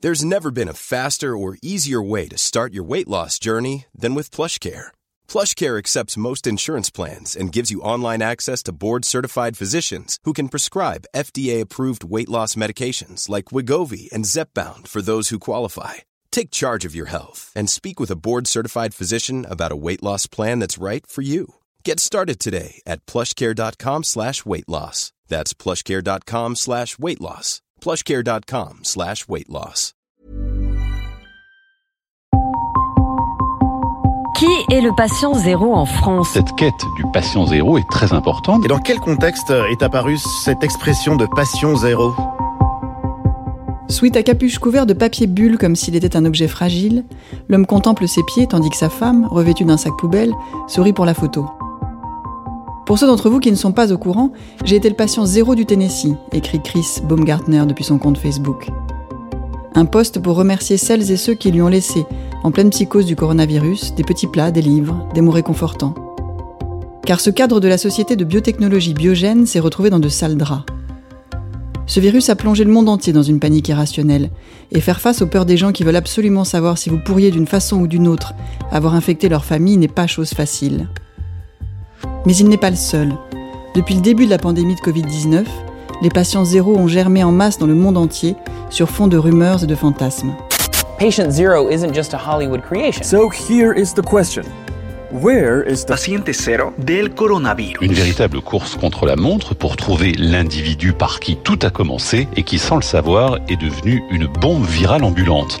There's never been a faster or easier way to start your weight loss journey than with PlushCare. PlushCare accepts most insurance plans and gives you online access to board-certified physicians who can prescribe FDA-approved weight loss medications like Wegovy and Zepbound for those who qualify. Take charge of your health and speak with a board-certified physician about a weight loss plan that's right for you. Get started today at plushcare.com/weightloss. That's plushcare.com/weightloss. plushcare.com/weightloss. Qui est le patient zéro en France ? Cette quête du patient zéro est très importante. Et dans quel contexte est apparue cette expression de patient zéro ? Sweet à capuche couvert de papier bulle comme s'il était un objet fragile, l'homme contemple ses pieds tandis que sa femme, revêtue d'un sac poubelle, sourit pour la photo. Pour ceux d'entre vous qui ne sont pas au courant, j'ai été le patient zéro du Tennessee, écrit Chris Baumgartner depuis son compte Facebook. Un post pour remercier celles et ceux qui lui ont laissé, en pleine psychose du coronavirus, des petits plats, des livres, des mots réconfortants. Car ce cadre de la société de biotechnologie biogène s'est retrouvé dans de sales draps. Ce virus a plongé le monde entier dans une panique irrationnelle, et faire face aux peurs des gens qui veulent absolument savoir si vous pourriez d'une façon ou d'une autre avoir infecté leur famille n'est pas chose facile. Mais il n'est pas le seul. Depuis le début de la pandémie de Covid-19, les patients zéro ont germé en masse dans le monde entier sur fond de rumeurs et de fantasmes. Patient zero isn't just a Hollywood creation. So here is the question. Where is the paciente cero del coronavirus? Une véritable course contre la montre pour trouver l'individu par qui tout a commencé et qui, sans le savoir, est devenu une bombe virale ambulante.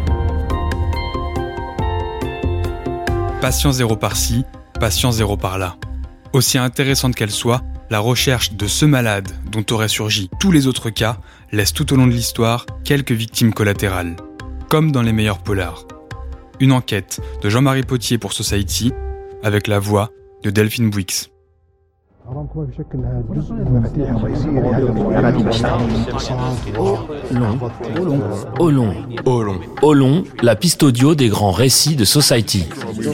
Patient zéro par-ci, patient zéro par-là. Aussi intéressante qu'elle soit, la recherche de ce malade dont auraient surgi tous les autres cas laisse tout au long de l'histoire quelques victimes collatérales, comme dans les meilleurs polars. Une enquête de Jean-Marie Potier pour Society, avec la voix de Delphine Bouix. Olon, la piste audio des grands récits de Society.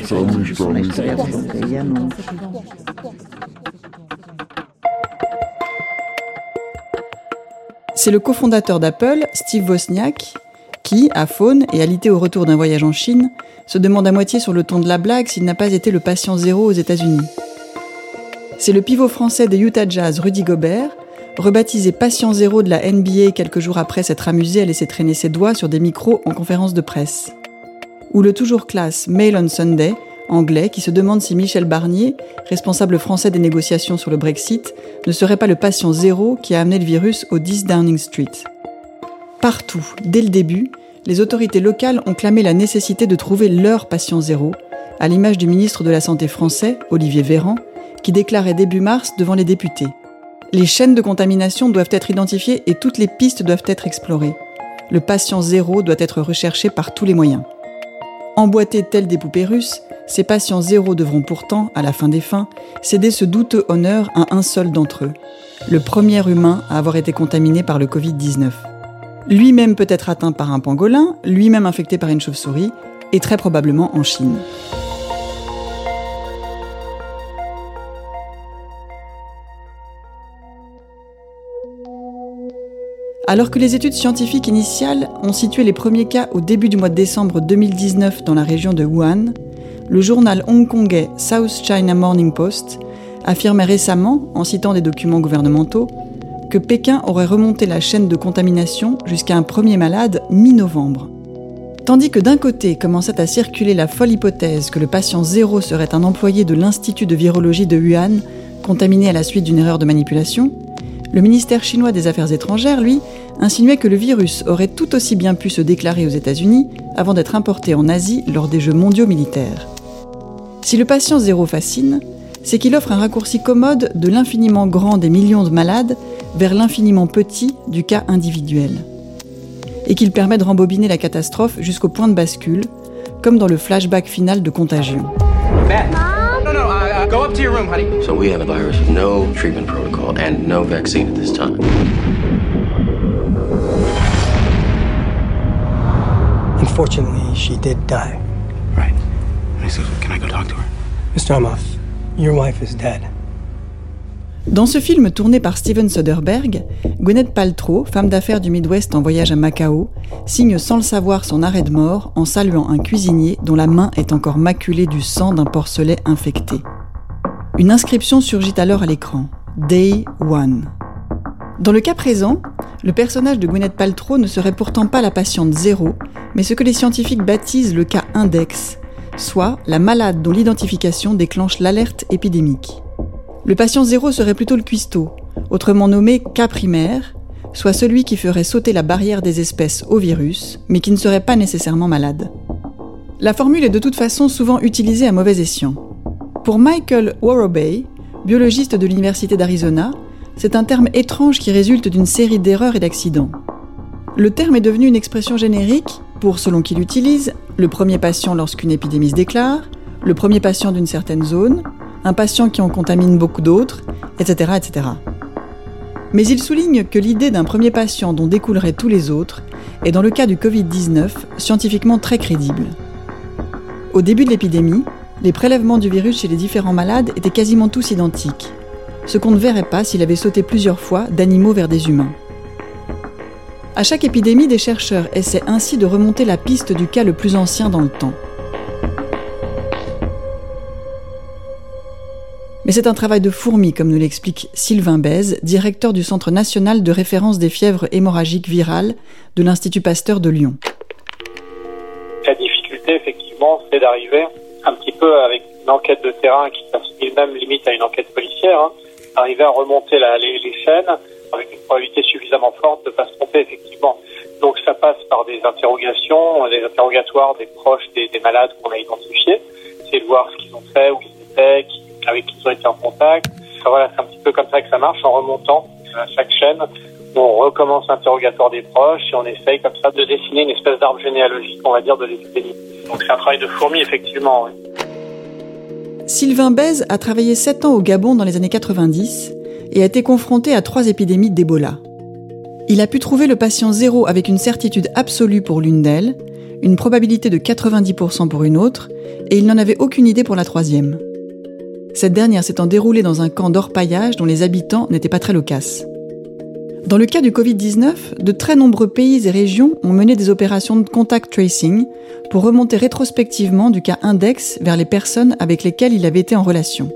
C'est le cofondateur d'Apple, Steve Wozniak, qui, à Faune et alité au retour d'un voyage en Chine, se demande à moitié sur le ton de la blague s'il n'a pas été le patient zéro aux États-Unis. C'est le pivot français des Utah Jazz, Rudy Gobert, rebaptisé patient zéro de la NBA quelques jours après s'être amusé à laisser traîner ses doigts sur des micros en conférence de presse. Ou le toujours classe Mail on Sunday, anglais, qui se demande si Michel Barnier, responsable français des négociations sur le Brexit, ne serait pas le patient zéro qui a amené le virus au 10 Downing Street. Partout, dès le début, les autorités locales ont clamé la nécessité de trouver leur patient zéro, à l'image du ministre de la Santé français, Olivier Véran, qui déclarait début mars devant les députés. Les chaînes de contamination doivent être identifiées et toutes les pistes doivent être explorées. Le patient zéro doit être recherché par tous les moyens. Emboîtés tels des poupées russes, ces patients zéro devront pourtant, à la fin des fins, céder ce douteux honneur à un seul d'entre eux, le premier humain à avoir été contaminé par le Covid-19. Lui-même peut être atteint par un pangolin, lui-même infecté par une chauve-souris, et très probablement en Chine. Alors que les études scientifiques initiales ont situé les premiers cas au début du mois de décembre 2019 dans la région de Wuhan, le journal hongkongais South China Morning Post affirmait récemment, en citant des documents gouvernementaux, que Pékin aurait remonté la chaîne de contamination jusqu'à un premier malade mi-novembre. Tandis que d'un côté commençait à circuler la folle hypothèse que le patient zéro serait un employé de l'Institut de virologie de Wuhan, contaminé à la suite d'une erreur de manipulation, le ministère chinois des Affaires étrangères, lui, insinuait que le virus aurait tout aussi bien pu se déclarer aux États-Unis avant d'être importé en Asie lors des Jeux mondiaux militaires. Si le patient zéro fascine, c'est qu'il offre un raccourci commode de l'infiniment grand des millions de malades vers l'infiniment petit du cas individuel. Et qu'il permet de rembobiner la catastrophe jusqu'au point de bascule, comme dans le flashback final de Contagion. Go up to your room, honey. So we have a virus with no treatment protocol and no vaccine at this time. Unfortunately, she did die. Right. So can I go talk to her? Mr. Amoff, your wife is dead. Dans ce film tourné par Steven Soderbergh, Gwyneth Paltrow, femme d'affaires du Midwest en voyage à Macao, signe sans le savoir son arrêt de mort en saluant un cuisinier dont la main est encore maculée du sang d'un porcelet infecté. Une inscription surgit alors à l'écran, Day One. Dans le cas présent, le personnage de Gwyneth Paltrow ne serait pourtant pas la patiente 0, mais ce que les scientifiques baptisent le cas index, soit la malade dont l'identification déclenche l'alerte épidémique. Le patient 0 serait plutôt le cuistot, autrement nommé cas primaire, soit celui qui ferait sauter la barrière des espèces au virus, mais qui ne serait pas nécessairement malade. La formule est de toute façon souvent utilisée à mauvais escient. Pour Michael Worobey, biologiste de l'Université d'Arizona, c'est un terme étrange qui résulte d'une série d'erreurs et d'accidents. Le terme est devenu une expression générique pour, selon qui l'utilise, le premier patient lorsqu'une épidémie se déclare, le premier patient d'une certaine zone, un patient qui en contamine beaucoup d'autres, etc., etc. Mais il souligne que l'idée d'un premier patient dont découleraient tous les autres est, dans le cas du Covid-19, scientifiquement très crédible. Au début de l'épidémie, les prélèvements du virus chez les différents malades étaient quasiment tous identiques, ce qu'on ne verrait pas s'il avait sauté plusieurs fois d'animaux vers des humains. À chaque épidémie, des chercheurs essaient ainsi de remonter la piste du cas le plus ancien dans le temps. Mais c'est un travail de fourmi, comme nous l'explique Sylvain Bèze, directeur du Centre national de référence des fièvres hémorragiques virales de l'Institut Pasteur de Lyon. La difficulté, effectivement, c'est d'arriver un petit peu avec une enquête de terrain qui s'assimile même limite à une enquête policière, arriver à remonter les chaînes avec une probabilité suffisamment forte de ne pas se tromper, effectivement. Donc ça passe par des interrogations, des interrogatoires des proches des malades qu'on a identifiés, c'est de voir ce qu'ils ont fait, où ils étaient, avec qui ils ont été en contact. Voilà, c'est un petit peu comme ça que ça marche, en remontant à chaque chaîne. On recommence l'interrogatoire des proches et on essaye comme ça de dessiner une espèce d'arbre généalogique, on va dire, de l'épidémie. Donc c'est un travail de fourmi, effectivement. Oui. Sylvain Bèze a travaillé 7 ans au Gabon dans les années 90 et a été confronté à 3 épidémies d'Ebola. Il a pu trouver le patient 0 avec une certitude absolue pour l'une d'elles, une probabilité de 90% pour une autre, et il n'en avait aucune idée pour la 3e. Cette dernière s'étant déroulée dans un camp d'orpaillage dont les habitants n'étaient pas très loquaces. Dans le cas du Covid-19, de très nombreux pays et régions ont mené des opérations de contact tracing pour remonter rétrospectivement du cas index vers les personnes avec lesquelles il avait été en relation.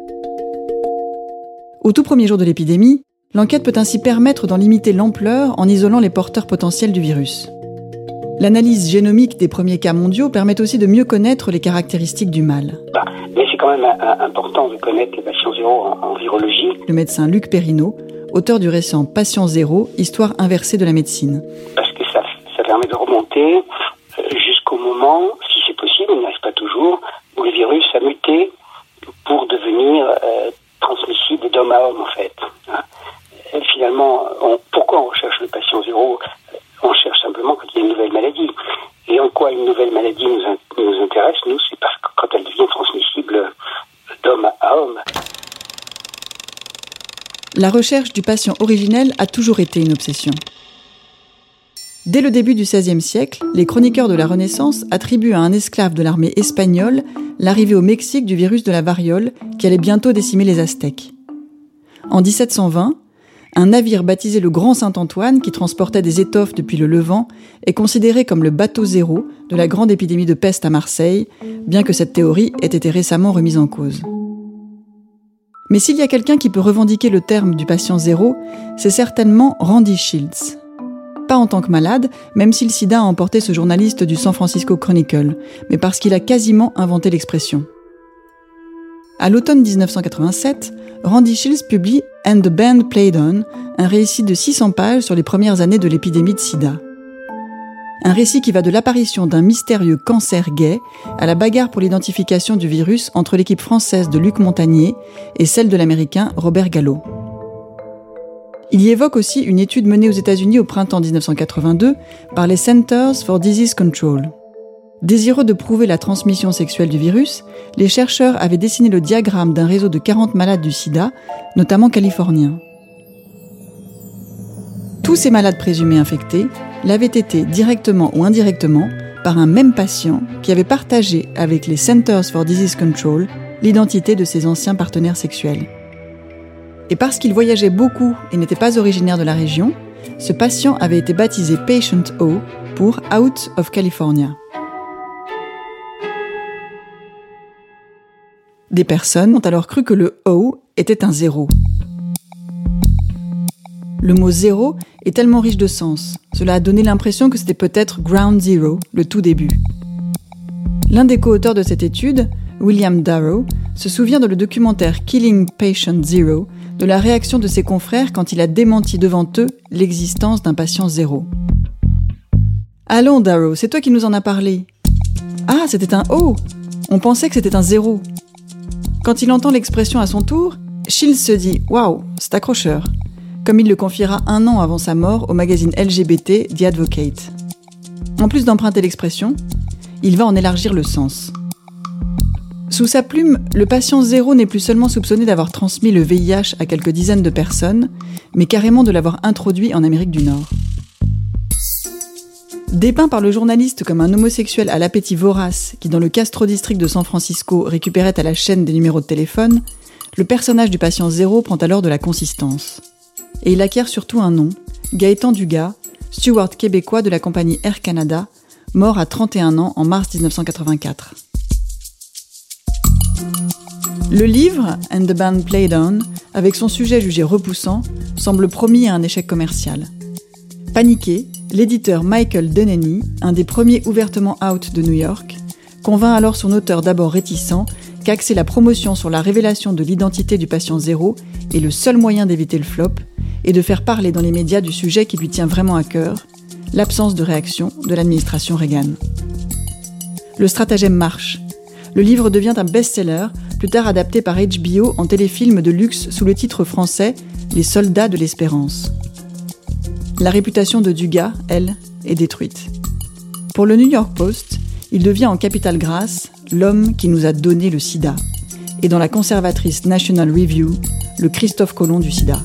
Au tout premier jour de l'épidémie, l'enquête peut ainsi permettre d'en limiter l'ampleur en isolant les porteurs potentiels du virus. L'analyse génomique des premiers cas mondiaux permet aussi de mieux connaître les caractéristiques du mal. Mais c'est quand même important de connaître les patients zéro en virologie. Le médecin Luc Perrineau, auteur du récent Patient zéro, histoire inversée de la médecine. Parce que ça permet de remonter jusqu'au moment, si c'est possible, il n'arrive pas toujours, où le virus a muté pour devenir transmissible d'homme à homme, en fait. Et finalement, pourquoi on recherche le patient zéro ? On cherche simplement quand il y a une nouvelle maladie. Et en quoi une nouvelle maladie nous intéresse, nous, c'est parce que quand elle devient transmissible d'homme à homme. La recherche du patient originel a toujours été une obsession. Dès le début du XVIe siècle, les chroniqueurs de la Renaissance attribuent à un esclave de l'armée espagnole l'arrivée au Mexique du virus de la variole qui allait bientôt décimer les Aztèques. En 1720, un navire baptisé le Grand Saint-Antoine, qui transportait des étoffes depuis le Levant, est considéré comme le bateau zéro de la grande épidémie de peste à Marseille, bien que cette théorie ait été récemment remise en cause. Mais s'il y a quelqu'un qui peut revendiquer le terme du patient zéro, c'est certainement Randy Shields. Pas en tant que malade, même si le sida a emporté ce journaliste du San Francisco Chronicle, mais parce qu'il a quasiment inventé l'expression. À l'automne 1987, Randy Shields publie « And the Band Played On », un récit de 600 pages sur les premières années de l'épidémie de sida. Un récit qui va de l'apparition d'un mystérieux cancer gay à la bagarre pour l'identification du virus entre l'équipe française de Luc Montagnier et celle de l'américain Robert Gallo. Il y évoque aussi une étude menée aux États-Unis au printemps 1982 par les Centers for Disease Control. Désireux de prouver la transmission sexuelle du virus, les chercheurs avaient dessiné le diagramme d'un réseau de 40 malades du sida, notamment californiens. Tous ces malades présumés infectés l'avaient été directement ou indirectement par un même patient qui avait partagé avec les Centers for Disease Control l'identité de ses anciens partenaires sexuels. Et parce qu'il voyageait beaucoup et n'était pas originaire de la région, ce patient avait été baptisé Patient O pour Out of California. Des personnes ont alors cru que le O était un 0. Le mot 0 est tellement riche de sens, cela a donné l'impression que c'était peut-être Ground Zero, le tout début. L'un des co-auteurs de cette étude, William Darrow, se souvient dans le documentaire Killing Patient Zero de la réaction de ses confrères quand il a démenti devant eux l'existence d'un patient 0. « Allons Darrow, c'est toi qui nous en as parlé. »« Ah, c'était un O. On pensait que c'était un 0. » Quand il entend l'expression à son tour, Shields se dit « Waouh, c'est accrocheur », comme il le confiera 1 an avant sa mort au magazine LGBT The Advocate. En plus d'emprunter l'expression, il va en élargir le sens. Sous sa plume, le patient 0 n'est plus seulement soupçonné d'avoir transmis le VIH à quelques dizaines de personnes, mais carrément de l'avoir introduit en Amérique du Nord. Dépeint par le journaliste comme un homosexuel à l'appétit vorace qui, dans le Castro District de San Francisco, récupérait à la chaîne des numéros de téléphone, le personnage du patient 0 prend alors de la consistance. Et il acquiert surtout un nom, Gaëtan Dugas, steward québécois de la compagnie Air Canada, mort à 31 ans en mars 1984. Le livre, And the Band Played On, avec son sujet jugé repoussant, semble promis à un échec commercial. Paniqué, l'éditeur Michael Denneny, un des premiers ouvertement out de New York, convainc alors son auteur d'abord réticent qu'axer la promotion sur la révélation de l'identité du patient 0 est le seul moyen d'éviter le flop et de faire parler dans les médias du sujet qui lui tient vraiment à cœur, l'absence de réaction de l'administration Reagan. Le stratagème marche. Le livre devient un best-seller, plus tard adapté par HBO en téléfilm de luxe sous le titre français « Les soldats de l'espérance ». La réputation de Dugas, elle, est détruite. Pour le New York Post, il devient en capitale grasse l'homme qui nous a donné le sida, et dans la conservatrice National Review, le Christophe Colomb du sida.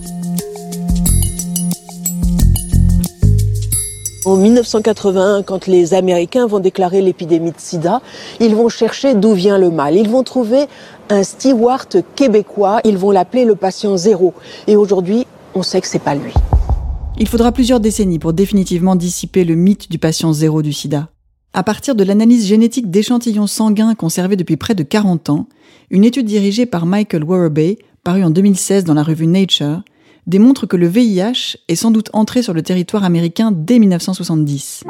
En 1981, quand les Américains vont déclarer l'épidémie de sida, ils vont chercher d'où vient le mal. Ils vont trouver un steward québécois, ils vont l'appeler le patient 0. Et aujourd'hui, on sait que c'est pas lui. Il faudra plusieurs décennies pour définitivement dissiper le mythe du patient 0 du sida. À partir de l'analyse génétique d'échantillons sanguins conservés depuis près de 40 ans, une étude dirigée par Michael Worobey, parue en 2016 dans la revue Nature, démontre que le VIH est sans doute entré sur le territoire américain dès 1970.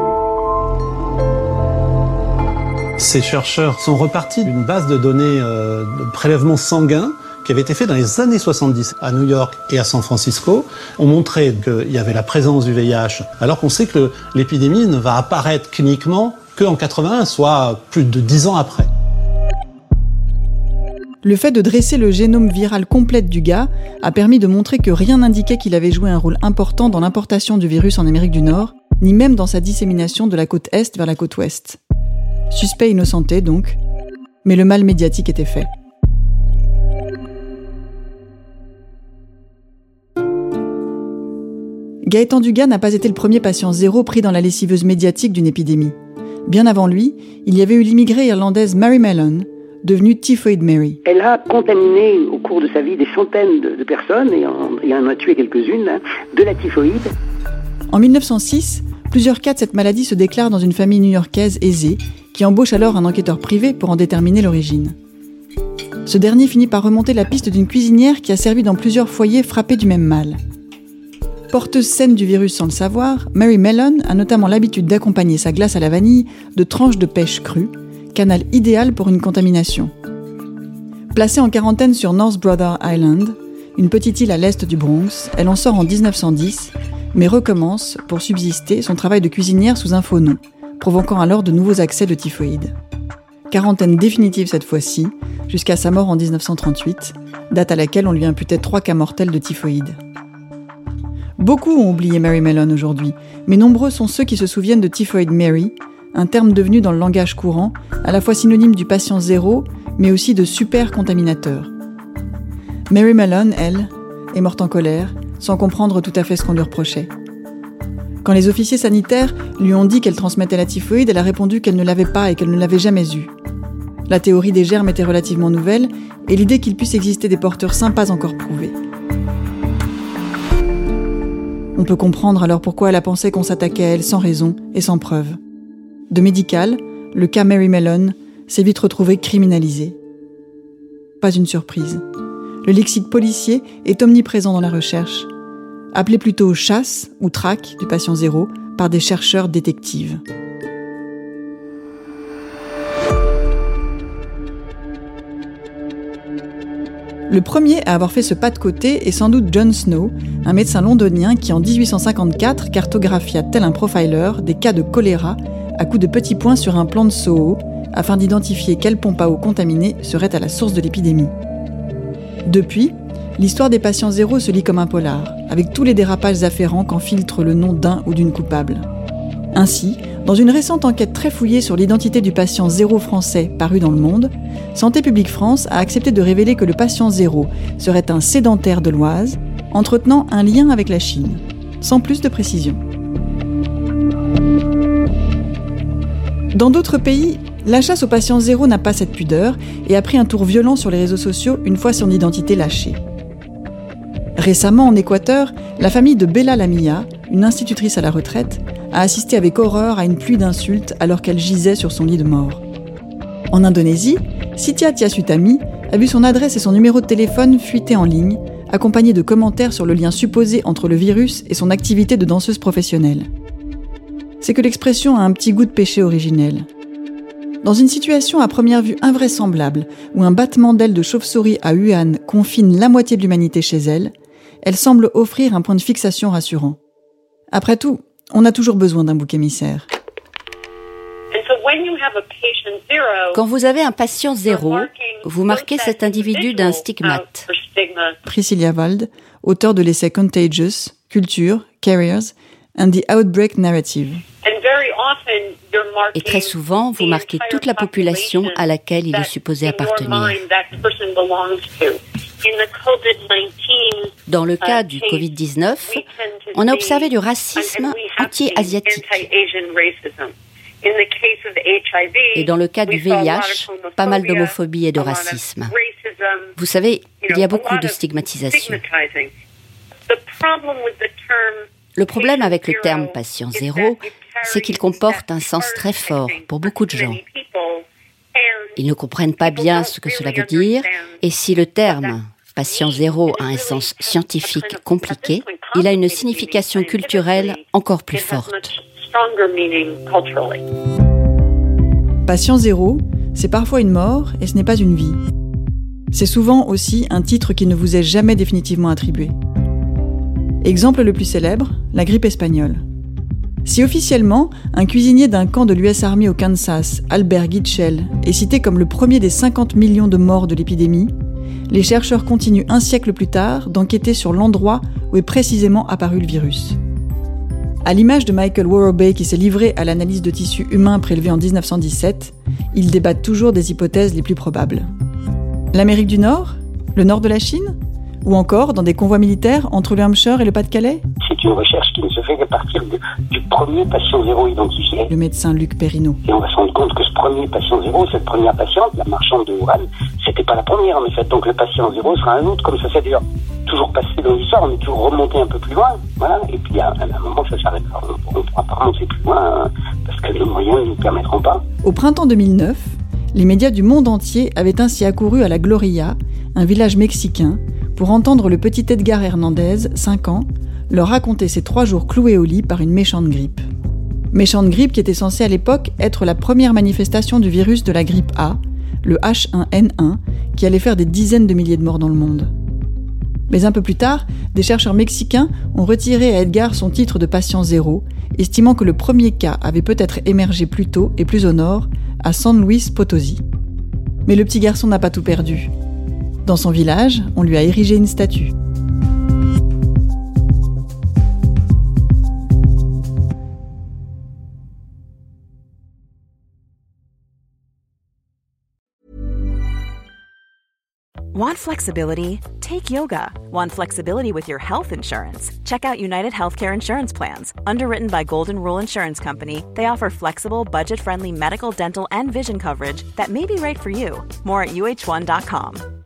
Ces chercheurs sont repartis d'une base de données de prélèvements sanguins qui avait été fait dans les années 70 à New York et à San Francisco. On montrait qu'il y avait la présence du VIH, alors qu'on sait que l'épidémie ne va apparaître cliniquement qu'en 81, soit plus de 10 ans après. Le fait de dresser le génome viral complet du gars a permis de montrer que rien n'indiquait qu'il avait joué un rôle important dans l'importation du virus en Amérique du Nord, ni même dans sa dissémination de la côte Est vers la côte Ouest. Suspect innocenté donc, mais le mal médiatique était fait. Gaëtan Dugas n'a pas été le premier patient 0 pris dans la lessiveuse médiatique d'une épidémie. Bien avant lui, il y avait eu l'immigrée irlandaise Mary Mellon, devenue Typhoid Mary. Elle a contaminé au cours de sa vie des centaines de personnes et en a tué quelques-unes de la typhoïde. En 1906, plusieurs cas de cette maladie se déclarent dans une famille new-yorkaise aisée qui embauche alors un enquêteur privé pour en déterminer l'origine. Ce dernier finit par remonter la piste d'une cuisinière qui a servi dans plusieurs foyers frappés du même mal. Porteuse saine du virus sans le savoir, Mary Mellon a notamment l'habitude d'accompagner sa glace à la vanille de tranches de pêche crue, canal idéal pour une contamination. Placée en quarantaine sur North Brother Island, une petite île à l'est du Bronx, elle en sort en 1910, mais recommence, pour subsister, son travail de cuisinière sous un faux nom, provoquant alors de nouveaux accès de typhoïde. Quarantaine définitive cette fois-ci, jusqu'à sa mort en 1938, date à laquelle on lui imputait 3 cas mortels de typhoïde. Beaucoup ont oublié Mary Mellon aujourd'hui, mais nombreux sont ceux qui se souviennent de Typhoid Mary, un terme devenu dans le langage courant, à la fois synonyme du patient 0, mais aussi de super contaminateur. Mary Mellon, elle, est morte en colère, sans comprendre tout à fait ce qu'on lui reprochait. Quand les officiers sanitaires lui ont dit qu'elle transmettait la typhoïde, elle a répondu qu'elle ne l'avait pas et qu'elle ne l'avait jamais eue. La théorie des germes était relativement nouvelle, et l'idée qu'il puisse exister des porteurs sains pas encore prouvée. On peut comprendre alors pourquoi elle a pensé qu'on s'attaquait à elle sans raison et sans preuve. De médical, le cas Mary Mellon s'est vite retrouvé criminalisé. Pas une surprise. Le lexique policier est omniprésent dans la recherche. Appelé plutôt chasse ou traque du patient zéro par des chercheurs détectives. Le premier à avoir fait ce pas de côté est sans doute John Snow, un médecin londonien qui en 1854 cartographia tel un profiler des cas de choléra à coups de petits points sur un plan de Soho afin d'identifier quelle pompe à eau contaminée serait à la source de l'épidémie. Depuis, l'histoire des patients zéro se lit comme un polar, avec tous les dérapages afférents qu'en filtre le nom d'un ou d'une coupable. Ainsi, dans une récente enquête très fouillée sur l'identité du patient zéro français parue dans Le Monde, Santé publique France a accepté de révéler que le patient zéro serait un sédentaire de l'Oise, entretenant un lien avec la Chine, sans plus de précision. Dans d'autres pays, la chasse au patient zéro n'a pas cette pudeur et a pris un tour violent sur les réseaux sociaux une fois son identité lâchée. Récemment, en Équateur, la famille de Bella Lamilla, une institutrice à la retraite, a assisté avec horreur à une pluie d'insultes alors qu'elle gisait sur son lit de mort. En Indonésie, Sitiya Tiasutami a vu son adresse et son numéro de téléphone fuiter en ligne, accompagnés de commentaires sur le lien supposé entre le virus et son activité de danseuse professionnelle. C'est que l'expression a un petit goût de péché originel. Dans une situation à première vue invraisemblable, où un battement d'ailes de chauve-souris à Wuhan confine la moitié de l'humanité chez elle, elle semble offrir un point de fixation rassurant. Après tout, on a toujours besoin d'un bouc émissaire. Quand vous avez un patient zéro, vous marquez cet individu d'un stigmate. Priscilla Wald, auteure de l'essai Contagious, Culture, Carriers and the Outbreak Narrative. Et très souvent, vous marquez toute la population à laquelle il est supposé appartenir. Dans le cas du Covid-19, on a observé du racisme anti-asiatique. Et dans le cas du VIH, pas mal d'homophobie et de racisme. Vous savez, il y a beaucoup de stigmatisation. Le problème avec le terme patient zéro, c'est qu'il comporte un sens très fort pour beaucoup de gens. Ils ne comprennent pas bien ce que cela veut dire, et si le terme patient zéro a un sens scientifique compliqué, il a une signification culturelle encore plus forte. Patient zéro, c'est parfois une mort et ce n'est pas une vie. C'est souvent aussi un titre qui ne vous est jamais définitivement attribué. Exemple le plus célèbre, la grippe espagnole. Si officiellement, un cuisinier d'un camp de l'US Army au Kansas, Albert Gitschel, est cité comme le premier des 50 millions de morts de l'épidémie, les chercheurs continuent un siècle plus tard d'enquêter sur l'endroit où est précisément apparu le virus. À l'image de Michael Worobey qui s'est livré à l'analyse de tissus humains prélevés en 1917, ils débattent toujours des hypothèses les plus probables. L'Amérique du Nord ? Le nord de la Chine ? Ou encore dans des convois militaires entre le Hampshire et le Pas-de-Calais ? C'est une recherche qui ne se fait qu'à partir du premier patient zéro identifié. Le médecin Luc Perrineau. Et on va se rendre compte que ce premier patient zéro, cette première patiente, la marchande de Wuhan, c'était pas la première en effet. Donc le patient zéro sera un autre, comme ça s'est d'ailleurs toujours passé dans l'histoire, on est toujours remonté un peu plus loin. Voilà. Et puis à un moment, ça s'arrêtera. On ne pourra pas remonter plus loin parce que les moyens ne nous permettront pas. Au printemps 2009, les médias du monde entier avaient ainsi accouru à la Gloria, un village mexicain, pour entendre le petit Edgar Hernandez, 5 ans, leur raconter ses 3 jours cloués au lit par une méchante grippe. Méchante grippe qui était censée à l'époque être la première manifestation du virus de la grippe A, le H1N1, qui allait faire des dizaines de milliers de morts dans le monde. Mais un peu plus tard, des chercheurs mexicains ont retiré à Edgar son titre de patient zéro, estimant que le premier cas avait peut-être émergé plus tôt et plus au nord, à San Luis Potosí. Mais le petit garçon n'a pas tout perdu. Dans son village, on lui a érigé une statue. Want flexibility? Take yoga. Want flexibility with your health insurance? Check out United Healthcare Insurance Plans. Underwritten by Golden Rule Insurance Company, they offer flexible, budget-friendly medical, dental, and vision coverage that may be right for you. More at uh1.com.